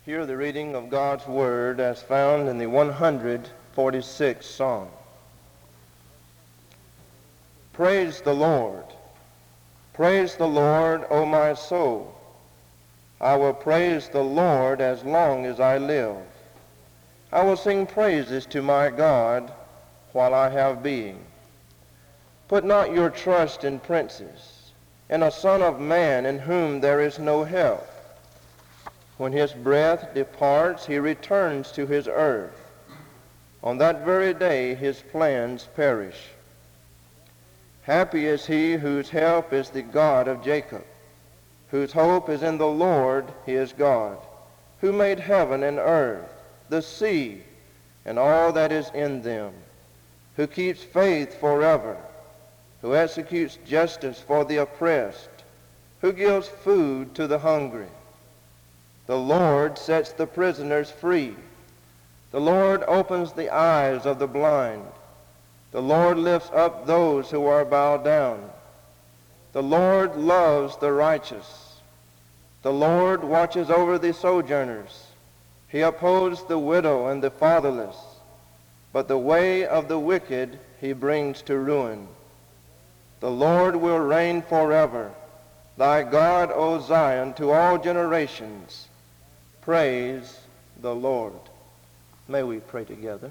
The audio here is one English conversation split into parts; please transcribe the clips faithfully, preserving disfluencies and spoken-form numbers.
Hear the reading of God's Word as found in the one hundred forty-sixth Psalm. Praise the Lord. Praise the Lord, O my soul. I will praise the Lord as long as I live. I will sing praises to my God while I have being. Put not your trust in princes, in a son of man in whom there is no help. When his breath departs, he returns to his earth. On that very day his plans perish. Happy is he whose help is the God of Jacob, whose hope is in the Lord his God, who made heaven and earth, the sea, and all that is in them, who keeps faith forever, who executes justice for the oppressed, who gives food to the hungry. The Lord sets the prisoners free. The Lord opens the eyes of the blind. The Lord lifts up those who are bowed down. The Lord loves the righteous. The Lord watches over the sojourners. He upholds the widow and the fatherless, but the way of the wicked he brings to ruin. The Lord will reign forever. Thy God, O Zion, to all generations. Praise the Lord. May we pray together.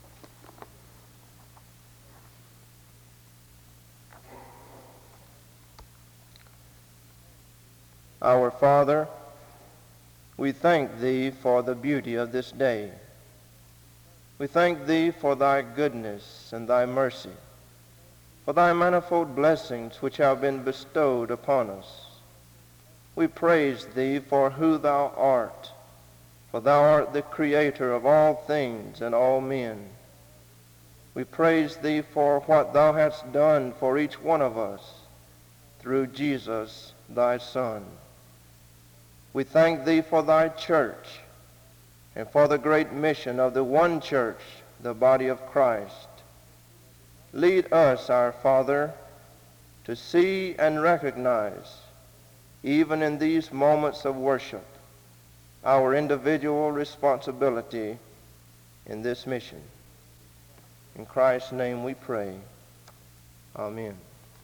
Our Father, we thank Thee for the beauty of this day. We thank Thee for Thy goodness and Thy mercy, for Thy manifold blessings which have been bestowed upon us. We praise Thee for who Thou art, for Thou art the Creator of all things and all men. We praise Thee for what Thou hast done for each one of us through Jesus, Thy Son. We thank Thee for Thy church and for the great mission of the one church, the body of Christ. Lead us, our Father, to see and recognize, even in these moments of worship, our individual responsibility in this mission. In Christ's name we pray. Amen.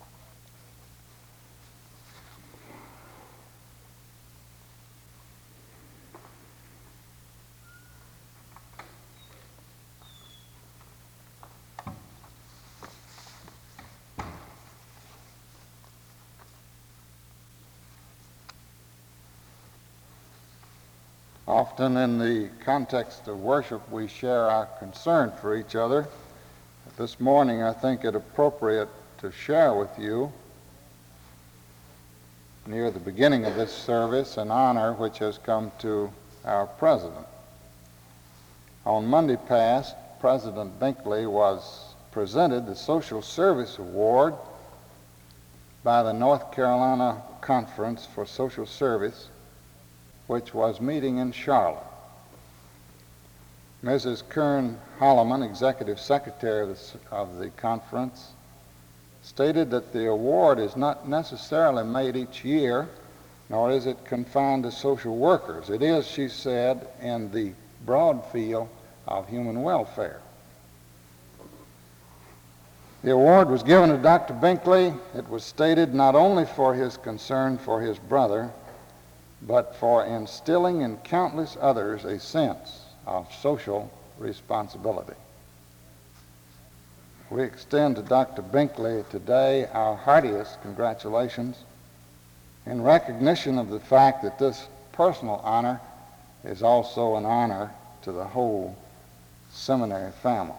Often in the context of worship, we share our concern for each other. This morning, I think it appropriate to share with you, near the beginning of this service, an honor which has come to our president. On Monday past, President Binkley was presented the Social Service Award by the North Carolina Conference for Social Service, which was meeting in Charlotte. Missus Kern Holloman, Executive Secretary of the, of the conference, stated that the award is not necessarily made each year, nor is it confined to social workers. It is, she said, in the broad field of human welfare. The award was given to Doctor Binkley. It was stated not only for his concern for his brother, but for instilling in countless others a sense of social responsibility. We extend to Doctor Binkley today our heartiest congratulations in recognition of the fact that this personal honor is also an honor to the whole seminary family.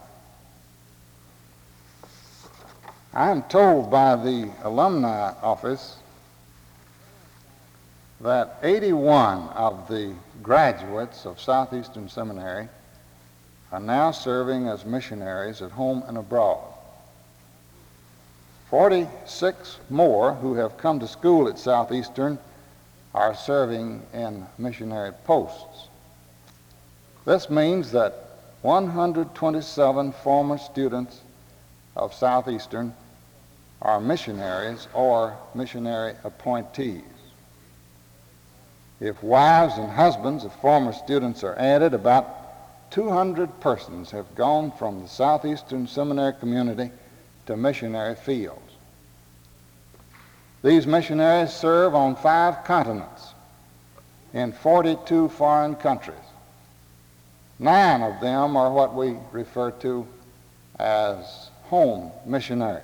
I am told by the alumni office that eighty-one of the graduates of Southeastern Seminary are now serving as missionaries at home and abroad. forty-six more who have come to school at Southeastern are serving in missionary posts. This means that one hundred twenty-seven former students of Southeastern are missionaries or missionary appointees. If wives and husbands of former students are added, about two hundred persons have gone from the Southeastern Seminary community to missionary fields. These missionaries serve on five continents in forty-two foreign countries. Nine of them are what we refer to as home missionaries.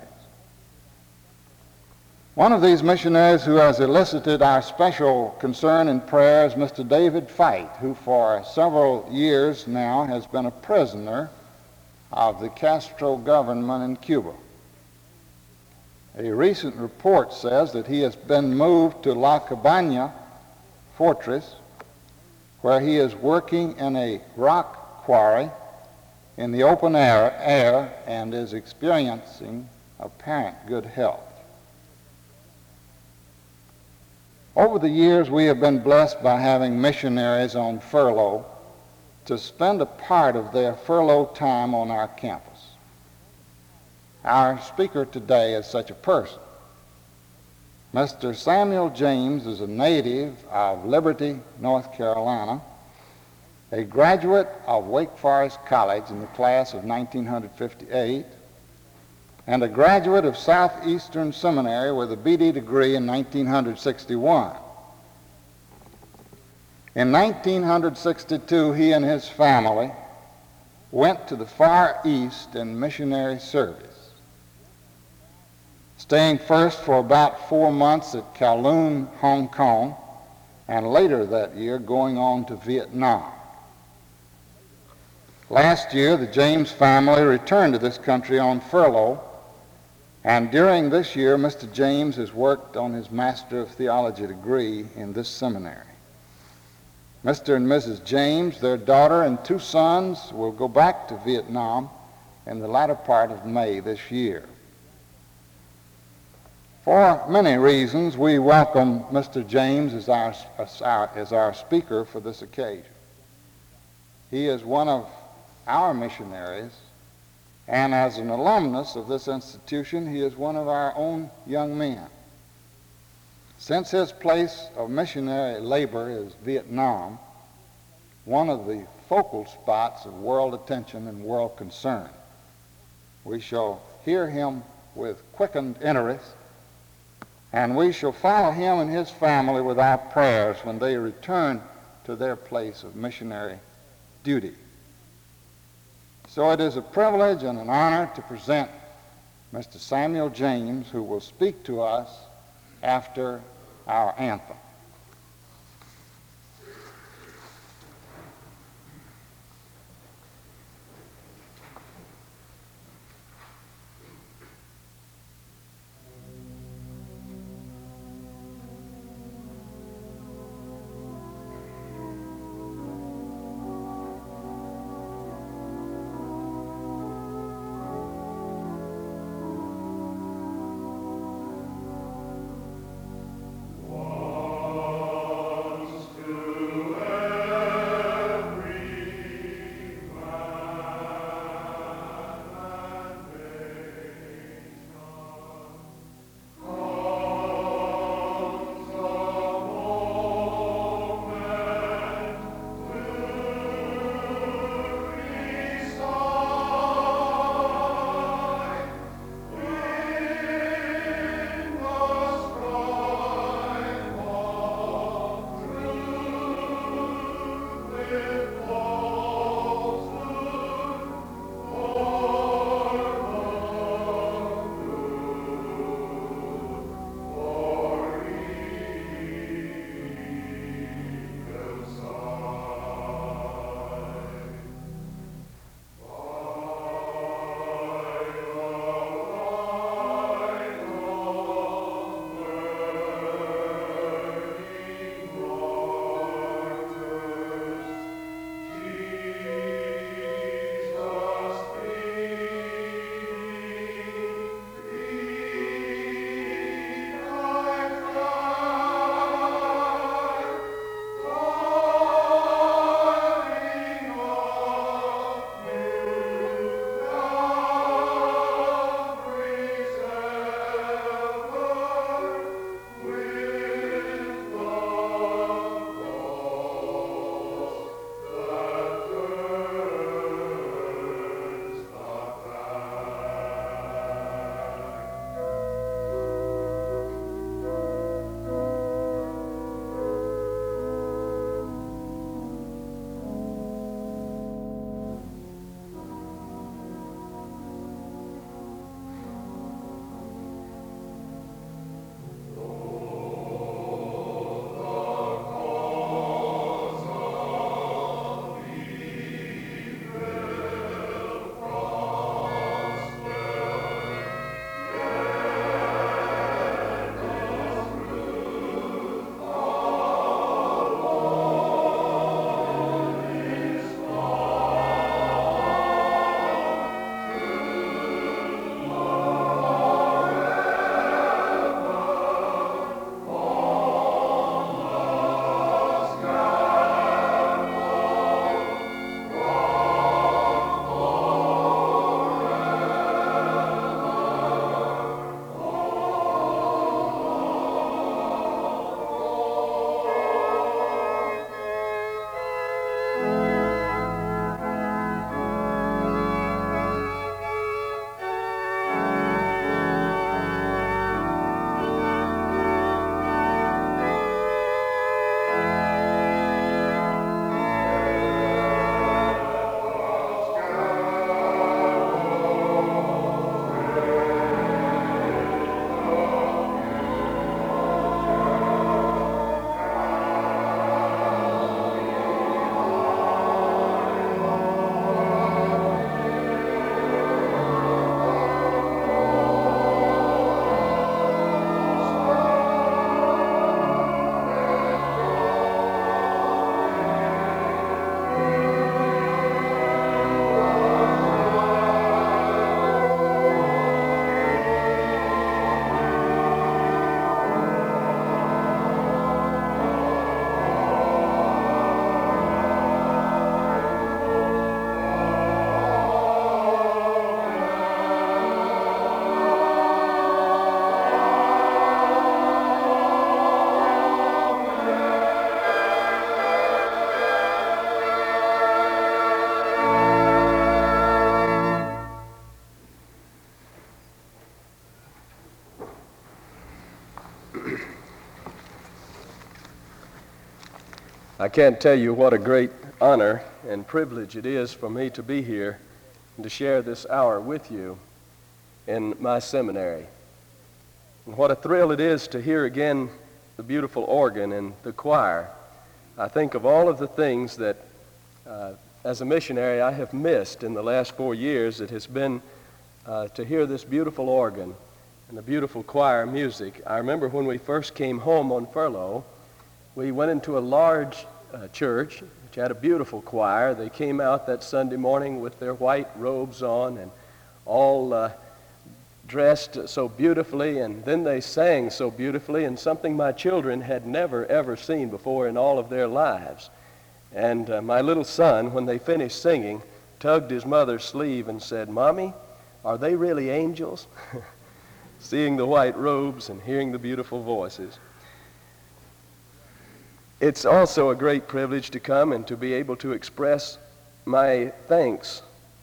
One of these missionaries who has elicited our special concern and prayer is Mister David Fite, who for several years now has been a prisoner of the Castro government in Cuba. A recent report says that he has been moved to La Cabana fortress, where he is working in a rock quarry in the open air, air and is experiencing apparent good health. Over the years, we have been blessed by having missionaries on furlough to spend a part of their furlough time on our campus. Our speaker today is such a person. Mister Samuel James is a native of Liberty, North Carolina, a graduate of Wake Forest College in the class of nineteen fifty-eight, and a graduate of Southeastern Seminary with a B D degree in nineteen sixty-one. In nineteen sixty-two, he and his family went to the Far East in missionary service, staying first for about four months at Kowloon, Hong Kong, and later that year going on to Vietnam. Last year, the James family returned to this country on furlough, and during this year, Mister James has worked on his Master of Theology degree in this seminary. Mister and Missus James, their daughter, and two sons will go back to Vietnam in the latter part of May this year. For many reasons, we welcome Mister James as our, as our, as our speaker for this occasion. He is one of our missionaries, and as an alumnus of this institution, he is one of our own young men. Since his place of missionary labor is Vietnam, one of the focal spots of world attention and world concern, we shall hear him with quickened interest, and we shall follow him and his family with our prayers when they return to their place of missionary duty. So it is a privilege and an honor to present Mister Samuel James, who will speak to us after our anthem. Lord. I can't tell you what a great honor and privilege it is for me to be here and to share this hour with you in my seminary. And what a thrill it is to hear again the beautiful organ and the choir. I think of all of the things that uh, as a missionary I have missed in the last four years. It has been uh, to hear this beautiful organ and the beautiful choir music. I remember when we first came home on furlough, we went into a large uh, church which had a beautiful choir. They came out that Sunday morning with their white robes on and all uh, dressed so beautifully, and then they sang so beautifully, and something my children had never ever seen before in all of their lives. And uh, my little son, when they finished singing, tugged his mother's sleeve and said, "Mommy, are they really angels?" Seeing the white robes and hearing the beautiful voices. It's also a great privilege to come and to be able to express my thanks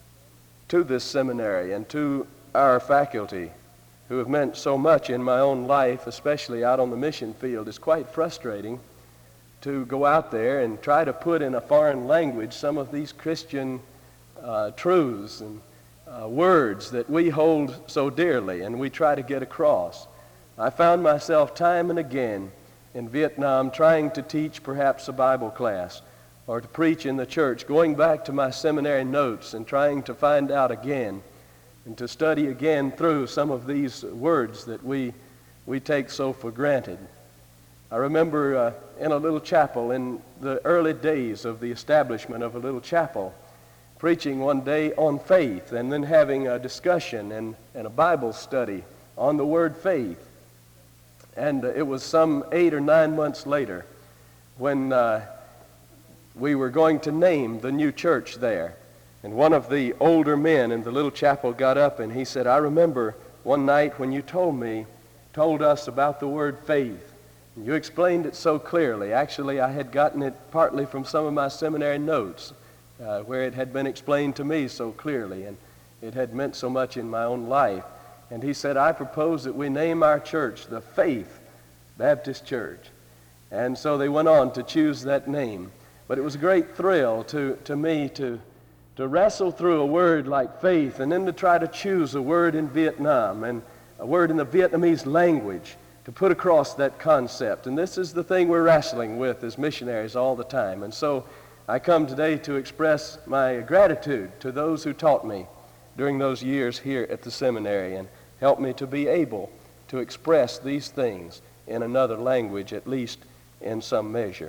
to this seminary and to our faculty who have meant so much in my own life, especially out on the mission field. It's quite frustrating to go out there and try to put in a foreign language some of these Christian uh, truths and uh, words that we hold so dearly and we try to get across. I found myself time and again in Vietnam trying to teach perhaps a Bible class or to preach in the church, going back to my seminary notes and trying to find out again and to study again through some of these words that we we take so for granted. I remember uh, in a little chapel in the early days of the establishment of a little chapel, preaching one day on faith and then having a discussion and, and a Bible study on the word faith. And uh, it was some eight or nine months later when uh, we were going to name the new church there. And one of the older men in the little chapel got up and he said, "I remember one night when you told me, told us about the word faith. And you explained it so clearly. Actually, I had gotten it partly from some of my seminary notes uh, where it had been explained to me so clearly and it had meant so much in my own life." And he said, "I propose that we name our church the Faith Baptist Church." And so they went on to choose that name. But it was a great thrill to, to me to, to wrestle through a word like faith and then to try to choose a word in Vietnam and a word in the Vietnamese language to put across that concept. And this is the thing we're wrestling with as missionaries all the time. And so I come today to express my gratitude to those who taught me during those years here at the seminary and helped me to be able to express these things in another language, at least in some measure.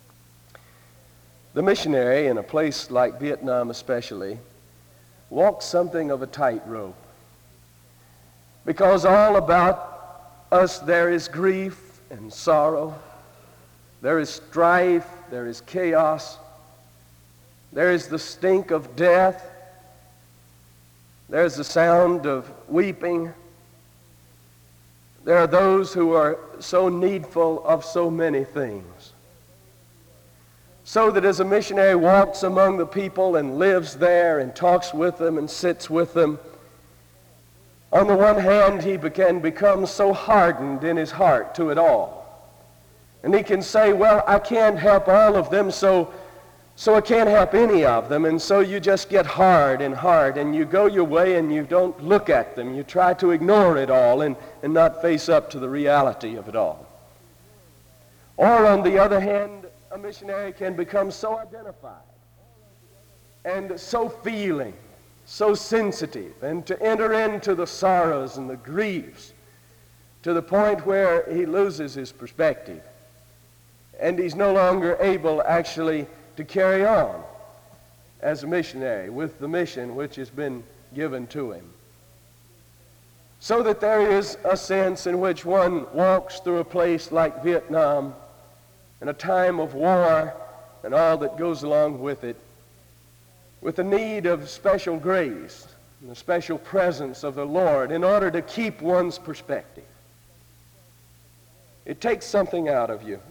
The missionary, in a place like Vietnam especially, walks something of a tightrope, because all about us there is grief and sorrow, there is strife, there is chaos, there is the stink of death, there's the sound of weeping. There are those who are so needful of so many things. So that as a missionary walks among the people and lives there and talks with them and sits with them, on the one hand, he can become so hardened in his heart to it all. And he can say, "Well, I can't help all of them, so So I can't help any of them," and so you just get hard and hard, and you go your way and you don't look at them. You try to ignore it all and, and not face up to the reality of it all. Or on the other hand, a missionary can become so identified and so feeling, so sensitive, and to enter into the sorrows and the griefs to the point where he loses his perspective, and he's no longer able actually to carry on as a missionary with the mission which has been given to him. So that there is a sense in which one walks through a place like Vietnam in a time of war and all that goes along with it, with the need of special grace and the special presence of the Lord in order to keep one's perspective. It takes something out of you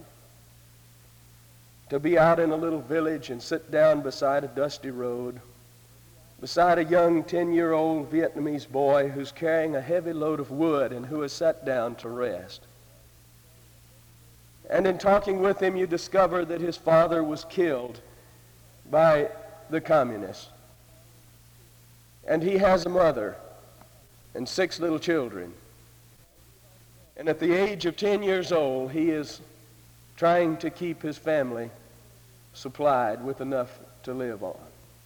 to be out in a little village and sit down beside a dusty road, beside a young ten-year-old Vietnamese boy who's carrying a heavy load of wood and who has sat down to rest. And in talking with him, you discover that his father was killed by the communists. And he has a mother and six little children. And at the age of ten years old, he is trying to keep his family supplied with enough to live on.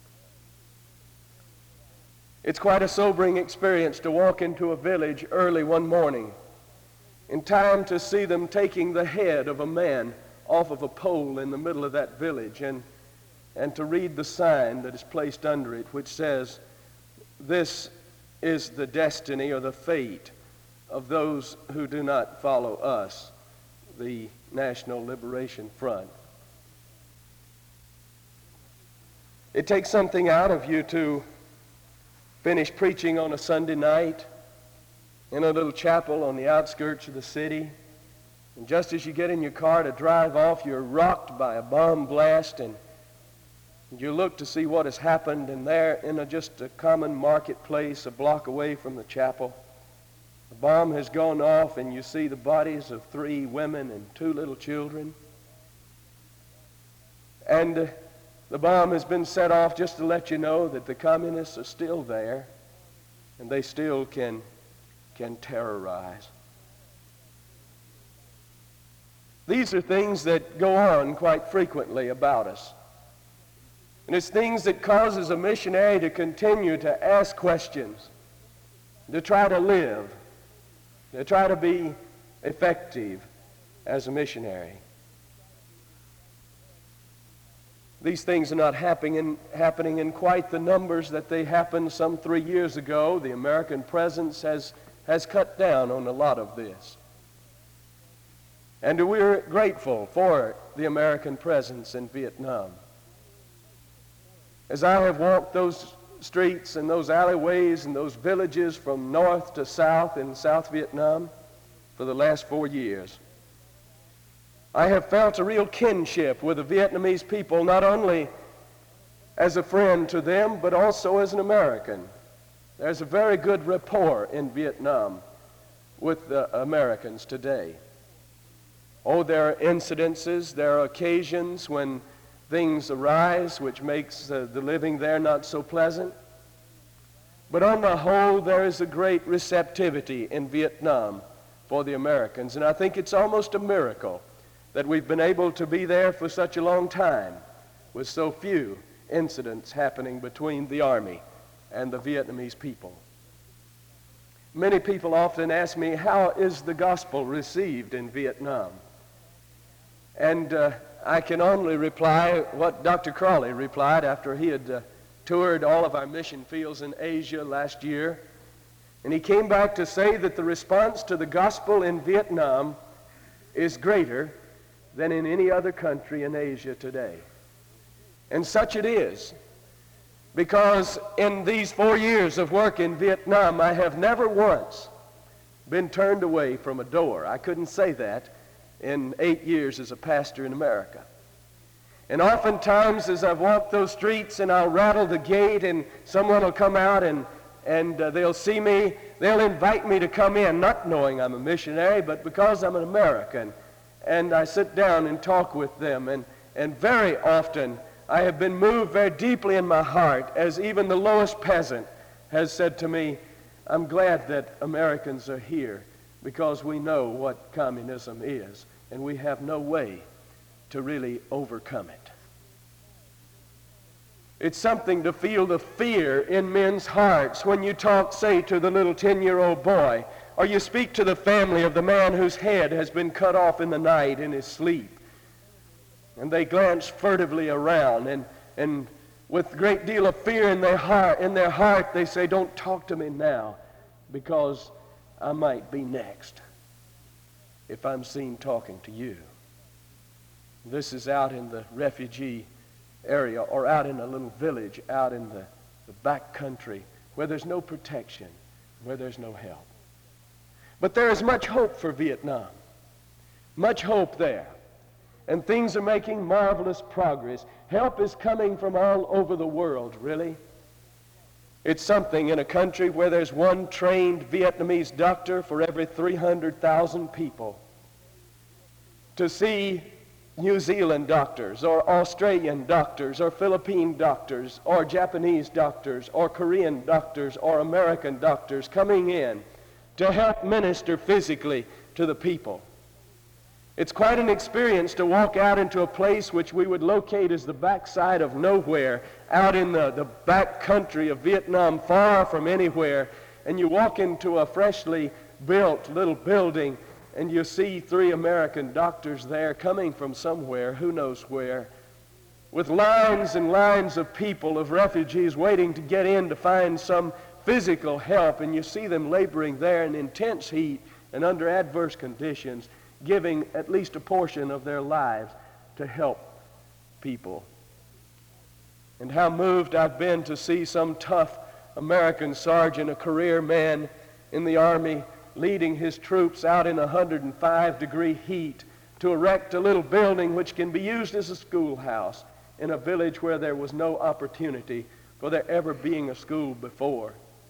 It's quite a sobering experience to walk into a village early one morning in time to see them taking the head of a man off of a pole in the middle of that village, and, and to read the sign that is placed under it, which says, "This is the destiny or the fate of those who do not follow us, the National Liberation Front." It takes something out of you to finish preaching on a Sunday night in a little chapel on the outskirts of the city, and just as you get in your car to drive off, you're rocked by a bomb blast, and you look to see what has happened, and there in a, just a common marketplace a block away from the chapel, the bomb has gone off, and you see the bodies of three women and two little children. And uh, the bomb has been set off just to let you know that the communists are still there, and they still can, can terrorize. These are things that go on quite frequently about us. And it's things that causes a missionary to continue to ask questions, to try to live, to try to be effective as a missionary. These things are not happening in, happening in quite the numbers that they happened some three years ago. The American presence has, has cut down on a lot of this. And we're grateful for the American presence in Vietnam. As I have walked those streets and those alleyways and those villages from north to south in South Vietnam for the last four years, I have felt a real kinship with the Vietnamese people, not only as a friend to them, but also as an American. There's a very good rapport in Vietnam with the Americans today. Oh, there are incidences, there are occasions when things arise which makes uh, the living there not so pleasant. But on the whole, there is a great receptivity in Vietnam for the Americans, and I think it's almost a miracle that we've been able to be there for such a long time with so few incidents happening between the Army and the Vietnamese people. Many people often ask me, how is the gospel received in Vietnam? And uh, I can only reply what Doctor Crawley replied after he had uh, toured all of our mission fields in Asia last year. And he came back to say that the response to the gospel in Vietnam is greater than in any other country in Asia today. And such it is, because in these four years of work in Vietnam, I have never once been turned away from a door. I couldn't say that in eight years as a pastor in America. And oftentimes as I've walked those streets and I'll rattle the gate and someone will come out and, and uh, they'll see me, they'll invite me to come in, not knowing I'm a missionary, but because I'm an American. And I sit down and talk with them, and, and very often I have been moved very deeply in my heart, as even the lowest peasant has said to me, I'm glad that Americans are here because we know what communism is, and we have no way to really overcome it. It's something to feel the fear in men's hearts when you talk, say, to the little ten-year-old boy, or you speak to the family of the man whose head has been cut off in the night in his sleep. And they glance furtively around, and, and with a great deal of fear in their heart, in their heart, they say, don't talk to me now, because I might be next if I'm seen talking to you. This is out in the refugee area, or out in a little village, out in the, the back country, where there's no protection, where there's no help. But there is much hope for Vietnam, much hope there. And things are making marvelous progress. Help is coming from all over the world, really. It's something in a country where there's one trained Vietnamese doctor for every three hundred thousand people. to see New Zealand doctors or Australian doctors or Philippine doctors or Japanese doctors or Korean doctors or American doctors coming in to help minister physically to the people. It's quite an experience to walk out into a place which we would locate as the backside of nowhere, out in the, the back country of Vietnam, far from anywhere, and you walk into a freshly built little building and you see three American doctors there coming from somewhere, who knows where, with lines and lines of people, of refugees waiting to get in to find some physical help, and you see them laboring there in intense heat and under adverse conditions, giving at least a portion of their lives to help people. And how moved I've been to see some tough American sergeant, a career man in the Army, leading his troops out in one hundred five degree heat to erect a little building which can be used as a schoolhouse in a village where there was no opportunity for there ever being a school before.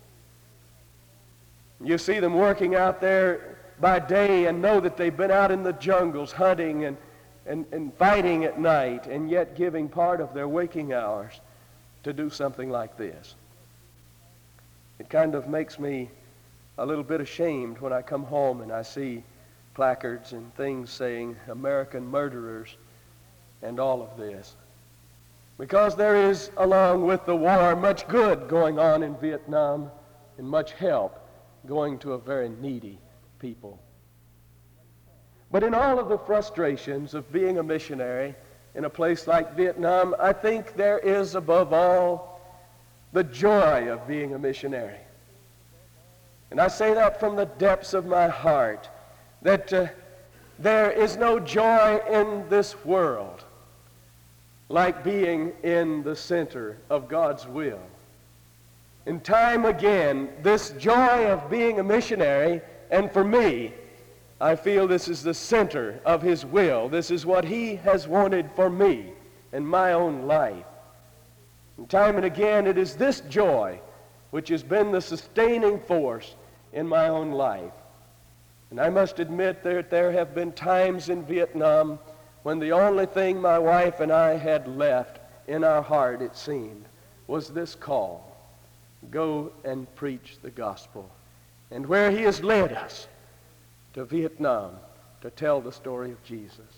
You see them working out there by day and know that they've been out in the jungles hunting and, and, and fighting at night, and yet giving part of their waking hours to do something like this. It kind of makes me a little bit ashamed when I come home and I see placards and things saying American murderers and all of this. Because there is, along with the war, much good going on in Vietnam and much help going to a very needy people. But in all of the frustrations of being a missionary in a place like Vietnam, I think there is, above all, the joy of being a missionary. And I say that from the depths of my heart, that uh, there is no joy in this world like being in the center of God's will. And time again, this joy of being a missionary, and for me, I feel this is the center of His will. This is what He has wanted for me in my own life. And time and again, it is this joy which has been the sustaining force in my own life. And I must admit that there have been times in Vietnam when the only thing my wife and I had left in our heart, it seemed, was this call: go and preach the gospel. And where He has led us, to Vietnam, to tell the story of Jesus.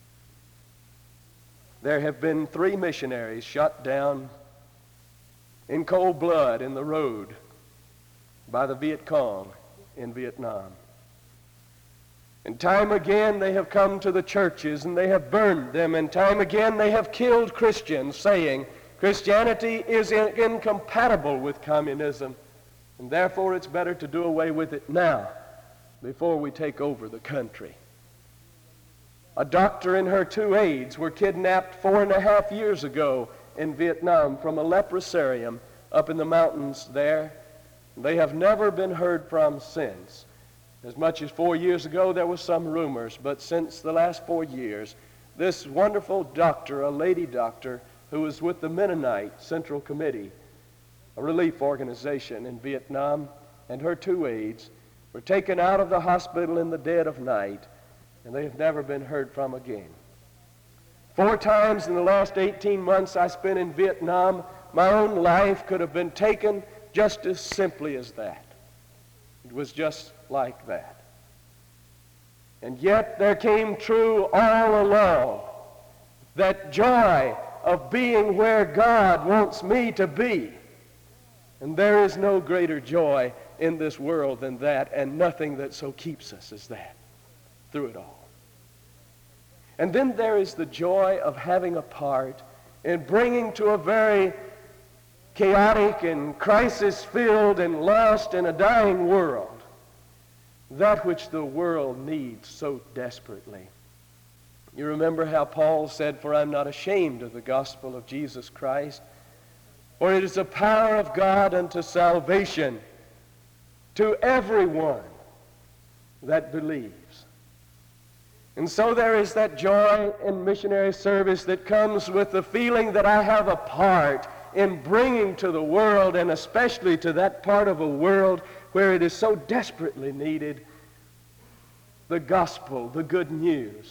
There have been three missionaries shot down in cold blood in the road by the Viet Cong in Vietnam. And time again they have come to the churches and they have burned them, and time again they have killed Christians, saying Christianity is in- incompatible with communism, and therefore it's better to do away with it now before we take over the country. A doctor and her two aides were kidnapped four and a half years ago in Vietnam from a leprosarium up in the mountains there. They have never been heard from since. As much as four years ago, there was some rumors, but since the last four years, this wonderful doctor, a lady doctor, who was with the Mennonite Central Committee, a relief organization in Vietnam, and her two aides were taken out of the hospital in the dead of night, and they have never been heard from again. Four times in the last eighteen months I spent in Vietnam, my own life could have been taken just as simply as that. It was just like that. And yet there came true all along that joy of being where God wants me to be. And there is no greater joy in this world than that, and nothing that so keeps us as that through it all. And then there is the joy of having a part in bringing to a very chaotic and crisis-filled and lost and a dying world that which the world needs so desperately. You remember how Paul said, "For I'm not ashamed of the gospel of Jesus Christ, for it is the power of God unto salvation to everyone that believes." And so there is that joy in missionary service that comes with the feeling that I have a part in bringing to the world, and especially to that part of a world where it is so desperately needed, the gospel, the good news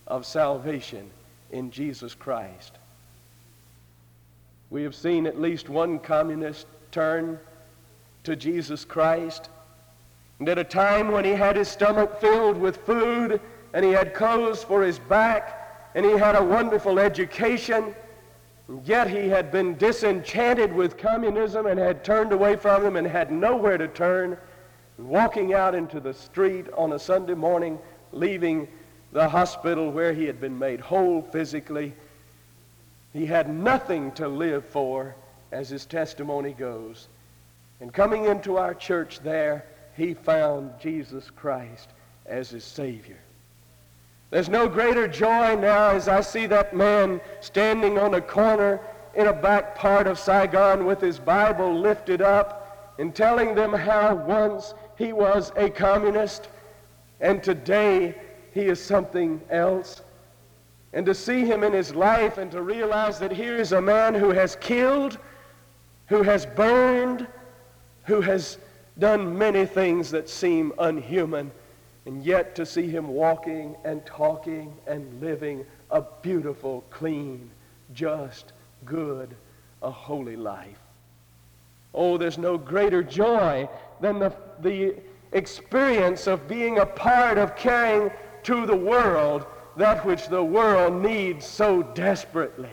of salvation in Jesus Christ. We have seen at least one communist turn to Jesus Christ, and at a time when he had his stomach filled with food, and he had clothes for his back, and he had a wonderful education, yet he had been disenchanted with communism and had turned away from them and had nowhere to turn, walking out into the street on a Sunday morning, leaving the hospital where he had been made whole physically. He had nothing to live for, as his testimony goes. And coming into our church there, he found Jesus Christ as his Savior. There's no greater joy now as I see that man standing on a corner in a back part of Saigon with his Bible lifted up and telling them how once he was a communist and today he is something else. And to see him in his life and to realize that here is a man who has killed, who has burned, who has done many things that seem unhuman, and yet to see him walking and talking and living a beautiful, clean, just, good, a holy life. Oh, there's no greater joy than the, the experience of being a part of carrying to the world that which the world needs so desperately.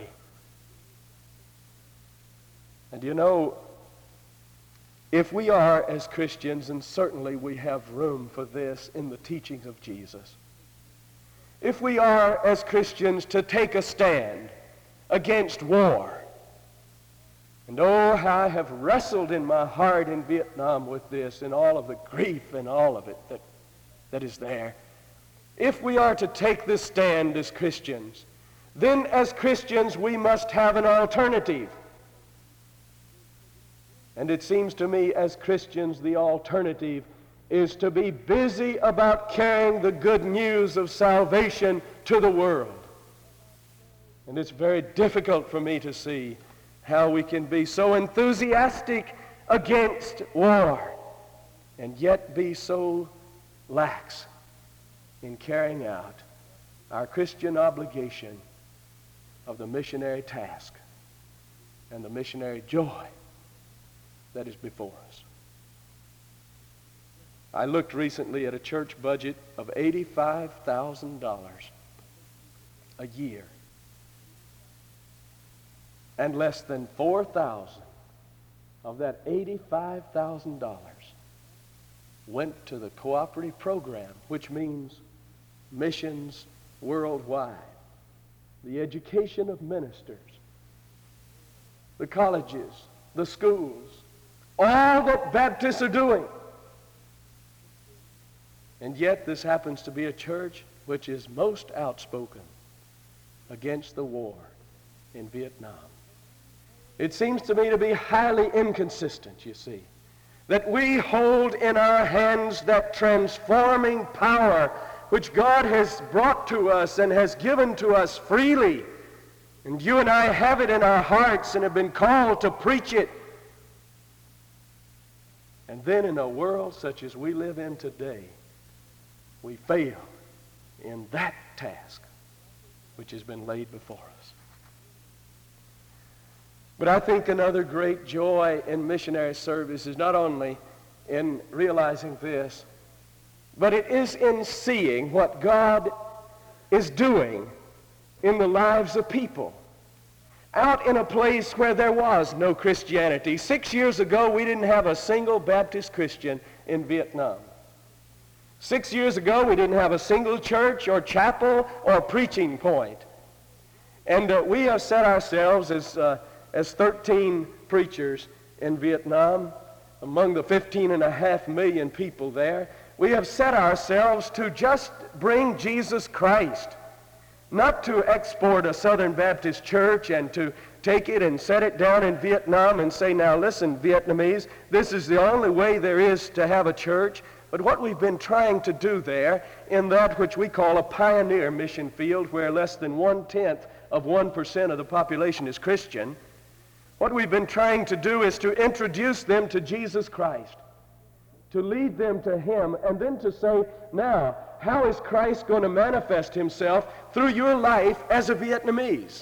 And you know, if we are as Christians, and certainly we have room for this in the teachings of Jesus, if we are as Christians to take a stand against war, and oh, how I have wrestled in my heart in Vietnam with this and all of the grief and all of it that, that is there. If we are to take this stand as Christians, then as Christians we must have an alternative. And it seems to me as Christians the alternative is to be busy about carrying the good news of salvation to the world. And it's very difficult for me to see how we can be so enthusiastic against war and yet be so lax in carrying out our Christian obligation of the missionary task and the missionary joy that is before us. I looked recently at a church budget of eighty-five thousand dollars a year, and less than four thousand of that eighty-five thousand dollars went to the cooperative program, which means missions worldwide, the education of ministers, the colleges, the schools, all that Baptists are doing. And yet this happens to be a church which is most outspoken against the war in Vietnam. It seems to me to be highly inconsistent, you see, that we hold in our hands that transforming power which God has brought to us and has given to us freely. And you and I have it in our hearts and have been called to preach it. And then in a world such as we live in today, we fail in that task which has been laid before us. But I think another great joy in missionary service is not only in realizing this, but it is in seeing what God is doing in the lives of people. Out in a place where there was no Christianity. Six years ago, we didn't have a single Baptist Christian in Vietnam. Six years ago, we didn't have a single church or chapel or preaching point. And uh, we have set ourselves as, uh, as thirteen preachers in Vietnam, among the fifteen and a half million people there. We have set ourselves to just bring Jesus Christ. Not to export a Southern Baptist church and to take it and set it down in Vietnam and say, now listen, Vietnamese, this is the only way there is to have a church. But what we've been trying to do there in that which we call a pioneer mission field where less than one-tenth of one percent of the population is Christian, what we've been trying to do is to introduce them to Jesus Christ, to lead them to Him, and then to say, now, how is Christ going to manifest himself through your life as a Vietnamese?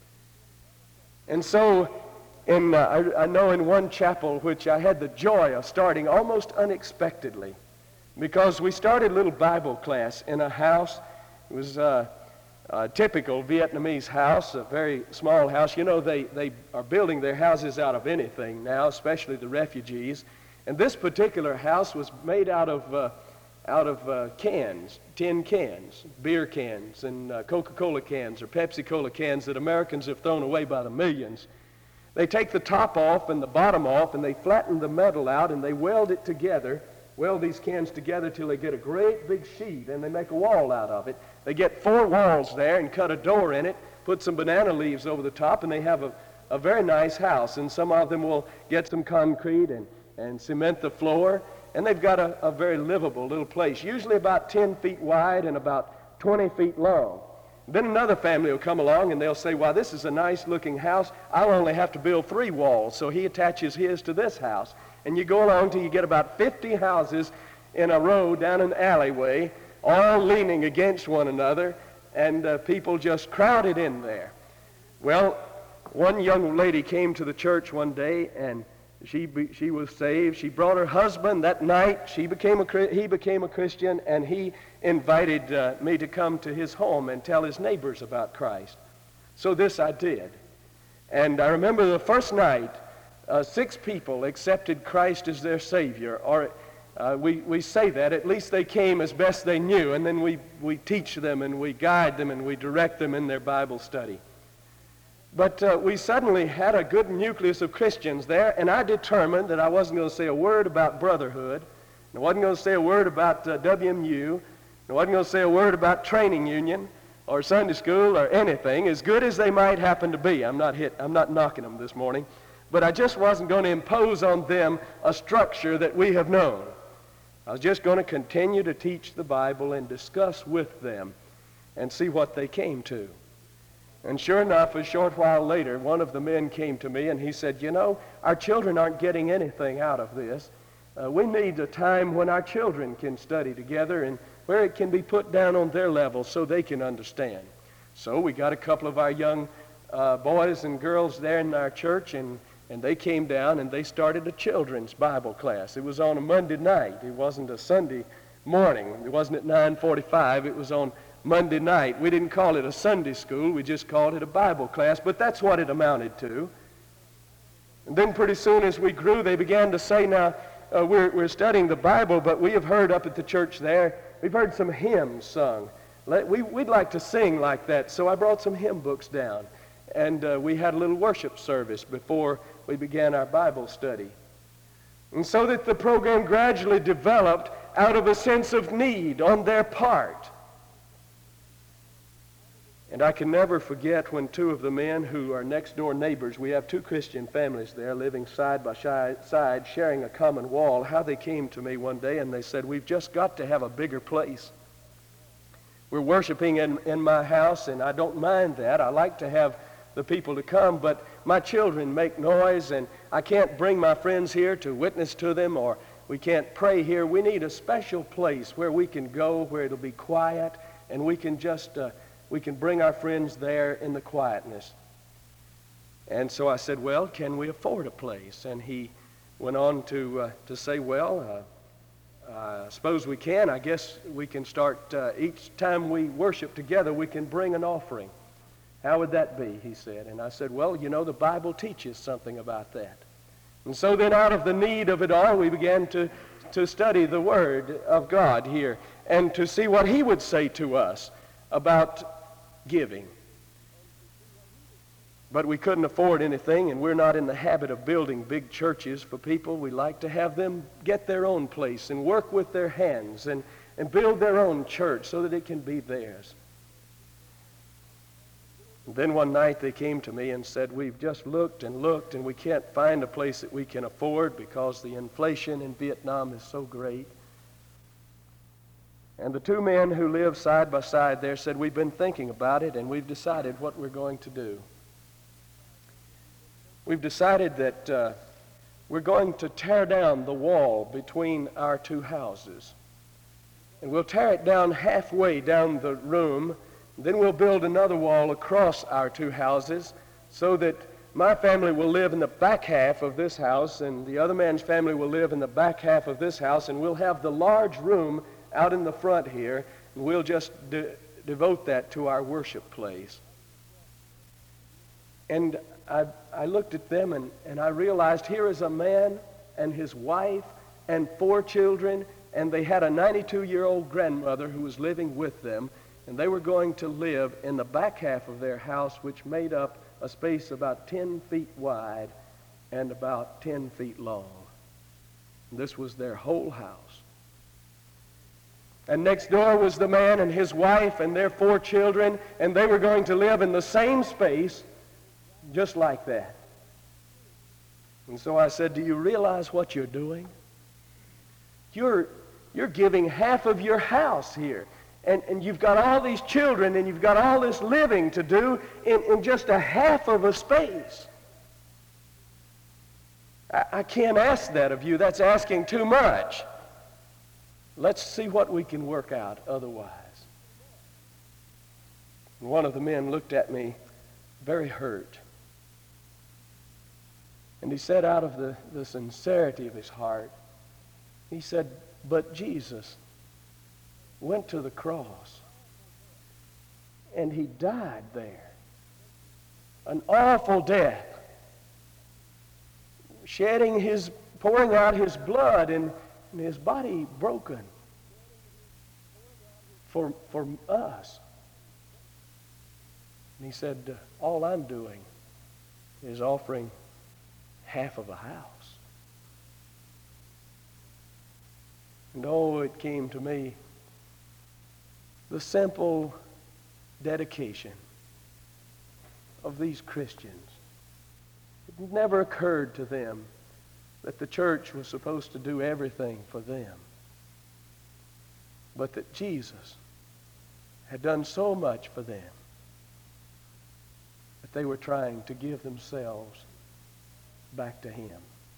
And so, in, uh, I, I know in one chapel which I had the joy of starting almost unexpectedly, because we started a little Bible class in a house. It was uh, a typical Vietnamese house, a very small house. You know, they, they are building their houses out of anything now, especially the refugees. And this particular house was made out of uh, out of uh, cans, tin cans, beer cans, and uh, Coca-Cola cans or Pepsi-Cola cans that Americans have thrown away by the millions. They take the top off and the bottom off, and they flatten the metal out, and they weld it together, weld these cans together till they get a great big sheet, and they make a wall out of it. They get four walls there and cut a door in it, put some banana leaves over the top, and they have a, a very nice house. And some of them will get some concrete and, and cement the floor, and they've got a, a very livable little place, usually about ten feet wide and about twenty feet long. Then another family will come along and they'll say, well, this is a nice looking house. I'll only have to build three walls. So he attaches his to this house. And you go along till you get about fifty houses in a row down an alleyway, all leaning against one another, and uh, people just crowded in there. Well, one young lady came to the church one day, and she be, she was saved. She brought her husband that night. She became a he became a Christian, and he invited uh, me to come to his home and tell his neighbors about Christ. So this I did. And I remember the first night, uh, six people accepted Christ as their Savior, or uh, we, we say that, at least they came as best they knew, and then we, we teach them and we guide them and we direct them in their Bible study. But uh, we suddenly had a good nucleus of Christians there, and I determined that I wasn't going to say a word about brotherhood, and I wasn't going to say a word about uh, W M U, and I wasn't going to say a word about training union or Sunday school or anything, as good as they might happen to be. I'm not hit, I'm not knocking them this morning, but I just wasn't going to impose on them a structure that we have known. I was just going to continue to teach the Bible and discuss with them and see what they came to. And sure enough, a short while later, one of the men came to me and he said, you know, our children aren't getting anything out of this. Uh, we need a time when our children can study together and where it can be put down on their level so they can understand. So we got a couple of our young uh, boys and girls there in our church, and, and they came down and they started a children's Bible class. It was on a Monday night. It wasn't a Sunday morning. It wasn't at nine forty-five. It was on Monday night. We didn't call it a Sunday school. We just called it a Bible class, but that's what it amounted to. And then pretty soon as we grew, they began to say, now, uh, we're, we're studying the Bible, but we have heard up at the church there, we've heard some hymns sung. Let, we, we'd like to sing like that, so I brought some hymn books down. And uh, we had a little worship service before we began our Bible study. And so that the program gradually developed out of a sense of need on their part. And I can never forget when two of the men who are next door neighbors, we have two Christian families there living side by side, sharing a common wall, how they came to me one day and they said, we've just got to have a bigger place. We're worshiping in, in my house, and I don't mind that. I like to have the people to come, but my children make noise, and I can't bring my friends here to witness to them, or we can't pray here. We need a special place where we can go, where it'll be quiet, and we can just... Uh, We can bring our friends there in the quietness. And so I said, well, can we afford a place? And he went on to uh, to say, well, uh, I suppose we can. I guess we can start, uh, each time we worship together, we can bring an offering. How would that be, he said. And I said, well, you know, the Bible teaches something about that. And so then out of the need of it all, we began to, to study the Word of God here and to see what he would say to us about giving. But we couldn't afford anything, and we're not in the habit of building big churches for people. We like to have them get their own place and work with their hands and, and build their own church so that it can be theirs. And then one night they came to me and said, we've just looked and looked and we can't find a place that we can afford because the inflation in Vietnam is so great. And the two men who live side by side there said, we've been thinking about it and we've decided what we're going to do. We've decided that uh, we're going to tear down the wall between our two houses. And we'll tear it down halfway down the room. Then we'll build another wall across our two houses so that my family will live in the back half of this house and the other man's family will live in the back half of this house, and we'll have the large room out in the front here, and we'll just de- devote that to our worship place. And I, I looked at them and, and I realized here is a man and his wife and four children, and they had a ninety-two-year-old grandmother who was living with them, and they were going to live in the back half of their house, which made up a space about ten feet wide and about ten feet long. This was their whole house. And next door was the man and his wife and their four children, and they were going to live in the same space just like that. And so I said, do you realize what you're doing? You're, you're giving half of your house here. And, and you've got all these children and you've got all this living to do in, in just a half of a space. I, I can't ask that of you. That's asking too much. Let's see what we can work out otherwise. And one of the men looked at me very hurt. And he said out of the, the sincerity of his heart, he said, but Jesus went to the cross and he died there. An awful death. Shedding his, pouring out his blood and, and his body broken for, for us. And he said, all I'm doing is offering half of a house. And oh, it came to me, the simple dedication of these Christians. It never occurred to them that the church was supposed to do everything for them, but that Jesus had done so much for them that they were trying to give themselves back to him.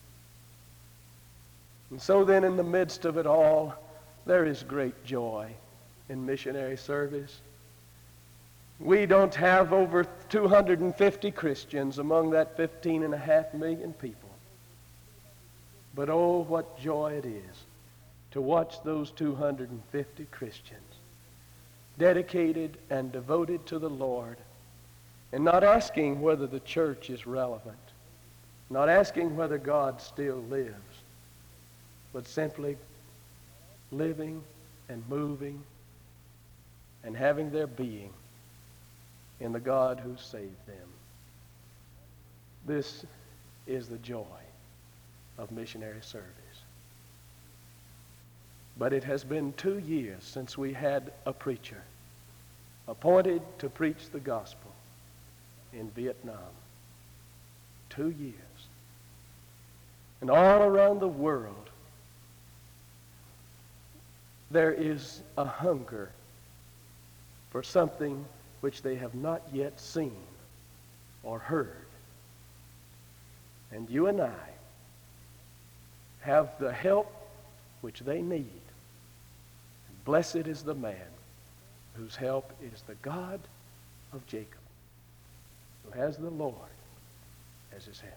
And so then in the midst of it all, there is great joy in missionary service. We don't have over two hundred fifty Christians among that fifteen and a half million people. But oh, what joy it is to watch those two hundred fifty Christians dedicated and devoted to the Lord, and not asking whether the church is relevant, not asking whether God still lives, but simply living and moving and having their being in the God who saved them. This is the joy of missionary service. But it has been two years since we had a preacher appointed to preach the gospel in Vietnam. Two years. And all around the world, there is a hunger for something which they have not yet seen or heard. And you and I have the help which they need. And blessed is the man whose help is the God of Jacob, who has the Lord as his help.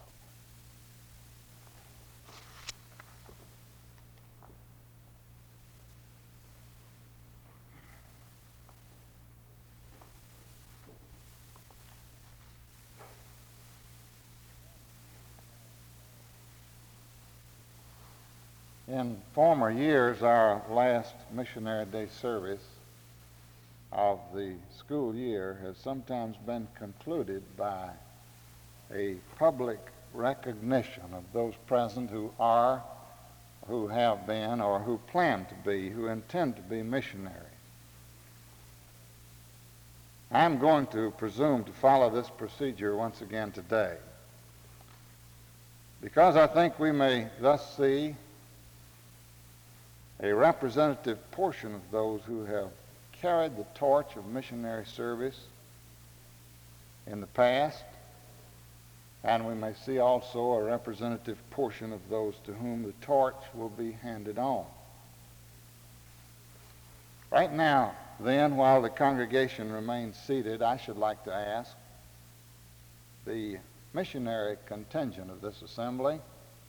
In former years, our last Missionary Day service of the school year has sometimes been concluded by a public recognition of those present who are, who have been, or who plan to be, who intend to be missionaries. I'm going to presume to follow this procedure once again today, because I think we may thus see a representative portion of those who have carried the torch of missionary service in the past, and we may see also a representative portion of those to whom the torch will be handed on. Right now, then, while the congregation remains seated, I should like to ask the missionary contingent of this assembly.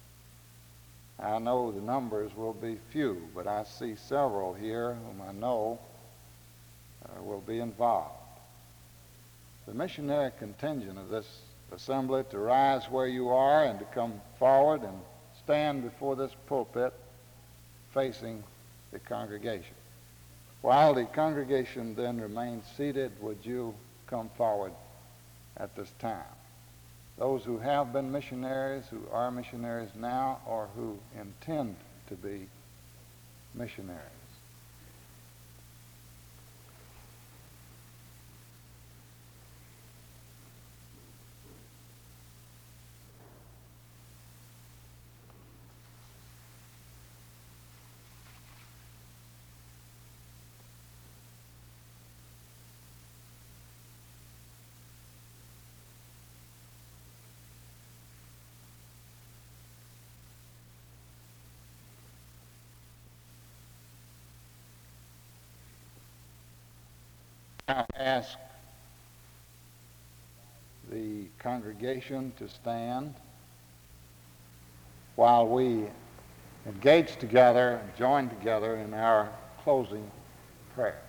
I know the numbers will be few, but I see several here whom I know uh, will be involved. The missionary contingent of this assembly to rise where you are and to come forward and stand before this pulpit facing the congregation. While the congregation then remains seated, would you come forward at this time? Those who have been missionaries, who are missionaries now, or who intend to be missionaries. I ask the congregation to stand while we engage together and join together in our closing prayer.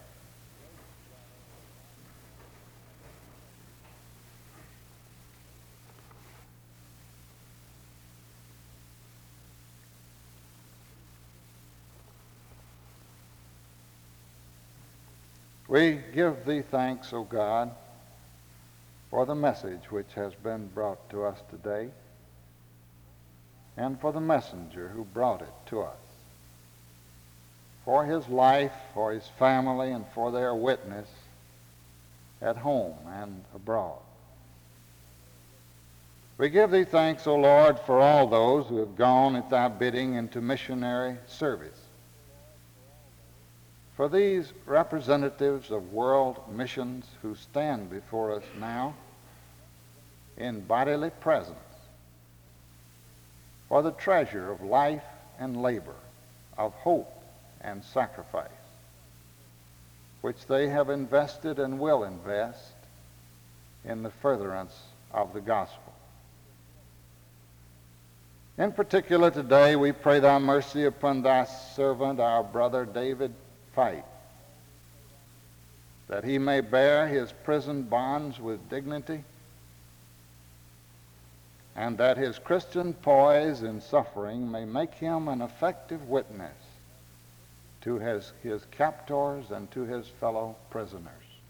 We give thee thanks, O God, for the message which has been brought to us today, and for the messenger who brought it to us, for his life, for his family, and for their witness at home and abroad. We give thee thanks, O Lord, for all those who have gone at thy bidding into missionary service. For these representatives of world missions who stand before us now in bodily presence, for the treasure of life and labor, of hope and sacrifice, which they have invested and will invest in the furtherance of the gospel. In particular today, we pray thy mercy upon thy servant, our brother David Fight, that he may bear his prison bonds with dignity, and that his Christian poise in suffering may make him an effective witness to his, his captors and to his fellow prisoners.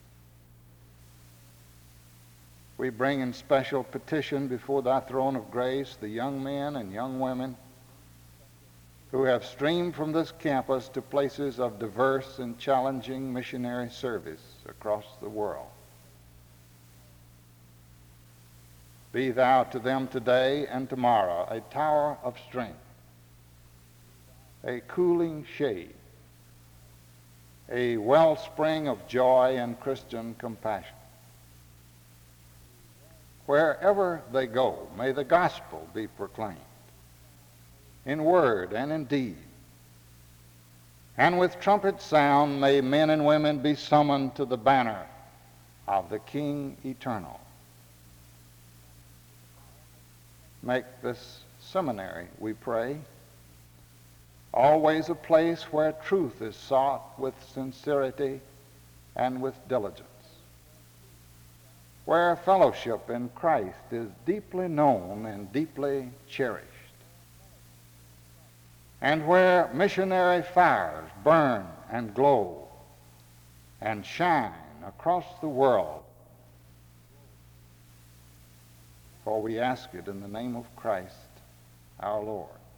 We bring in special petition before thy throne of grace the young men and young women who have streamed from this campus to places of diverse and challenging missionary service across the world. Be thou to them today and tomorrow a tower of strength, a cooling shade, a wellspring of joy and Christian compassion. Wherever they go, may the gospel be proclaimed, in word and in deed. And with trumpet sound may men and women be summoned to the banner of the King Eternal. Make this seminary, we pray, always a place where truth is sought with sincerity and with diligence, where fellowship in Christ is deeply known and deeply cherished, and where missionary fires burn and glow and shine across the world. For we ask it in the name of Christ our Lord.